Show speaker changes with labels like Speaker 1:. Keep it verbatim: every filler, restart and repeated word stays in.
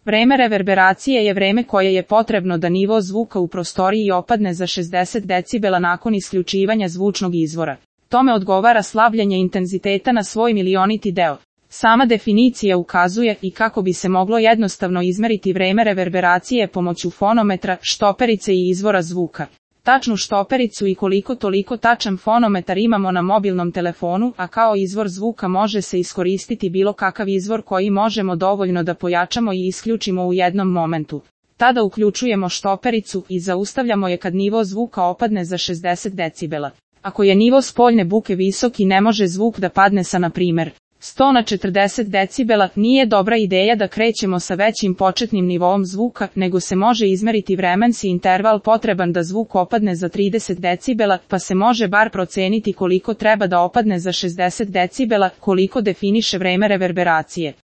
Speaker 1: Vreme reverberacije je vreme koje je potrebno da nivo zvuka u prostoriji opadne za šezdeset decibela nakon isključivanja zvučnog izvora. Tome odgovara slavljenje intenziteta na svoj milioniti deo. Sama definicija ukazuje i kako bi se moglo jednostavno izmeriti vreme reverberacije pomoću fonometra, štoperice i izvora zvuka. Tačnu štopericu i koliko toliko tačan fonometar imamo na mobilnom telefonu, a kao izvor zvuka može se iskoristiti bilo kakav izvor koji možemo dovoljno da pojačamo i isključimo u jednom momentu. Tada uključujemo štopericu i zaustavljamo je kad nivo zvuka opadne za šezdeset decibela. Ako je nivo spoljne buke visok i ne može zvuk da padne sa na primjer sto na četrdeset decibela, nije dobra ideja da krećemo sa većim početnim nivoom zvuka, nego se može izmeriti vremenski interval potreban da zvuk opadne za trideset decibela, pa se može bar proceniti koliko treba da opadne za šezdeset decibela, koliko definiše vreme reverberacije.